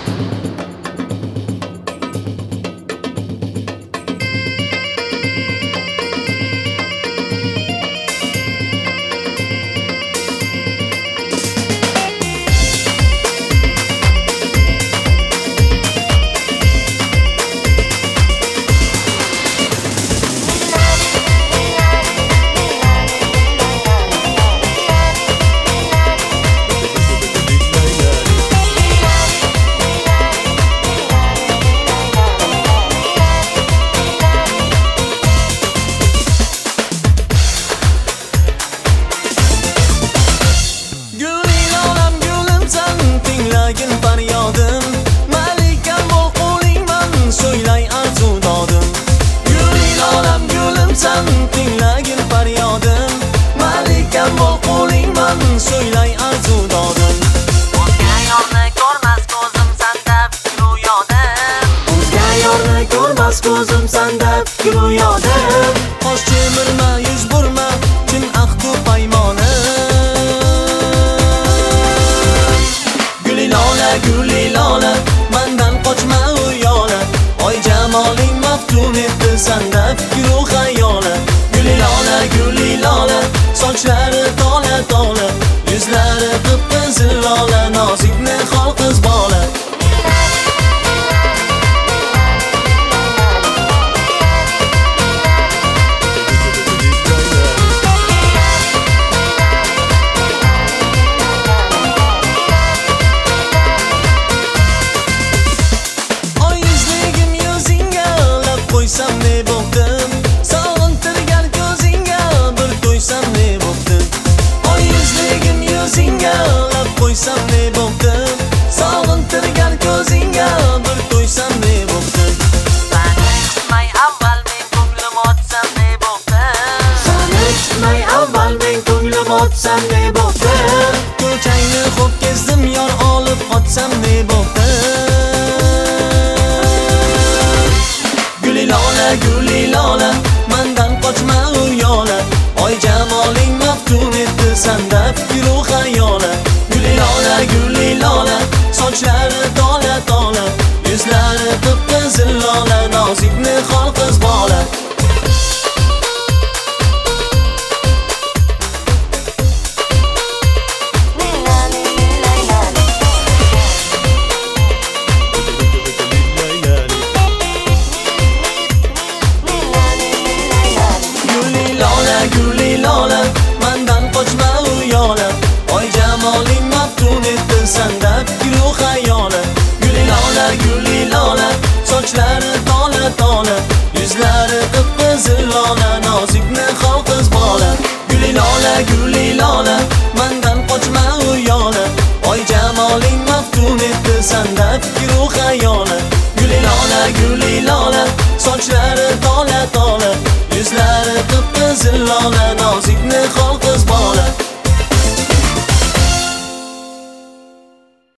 Söylay arzu dodim. O'zga yorni ko'rmas ko'zim sanda fikru yodim. O'zga yorni ko'rmas ko'zim sanda fikru yodim. Qosh chemirma, yuz burma, chin ahdu paymonim. Guli lola, mendan qochma u yola. Oy jamoling maftun etdi sanda fikru xayoli. Guli lola, sochlari tola, yuzlari qip-qizil lola, nozik nihol qiz bola. Oy yuzligim yuzingga lab qo'ysam ne bo'ptim, sog'intirgan ko'zingga bir to'ysam ne bo'ptim. Oy yuzligim yuzingga lab qo'ysam ne bo'ptim, sog'intirgan ko'zingga bir to'ysam ne bo'ptim. Sani kutmay avval men ko'nglim otsam ne bo'ptim, sani kutmay avval men ko'nglim otsam ne bo'ptim. Ko'changni xo'p kezdim, yor olib qotsam ne bo'ptim. Guli lola, mendan qochma u yola. Oy jamoling maftun etdi sanda fikru xayoli. Guli lola, sochlari tola, yuzlari qip-qizil lola, nozik nihol qiz bola. Guli lola, mendan qochma u yola. Oy jamoling maftun etdi sanda fikru xayoli. Guli lola, sochlari tola, yuzlari qip-qizil lola, nozik nihol qiz bola. Guli lola, mendan qochma u yola. Oy jamoling maftun etdi sanda fikru xayoli. Guli lola, sochlari tola, yuzlari qip-qizil lola,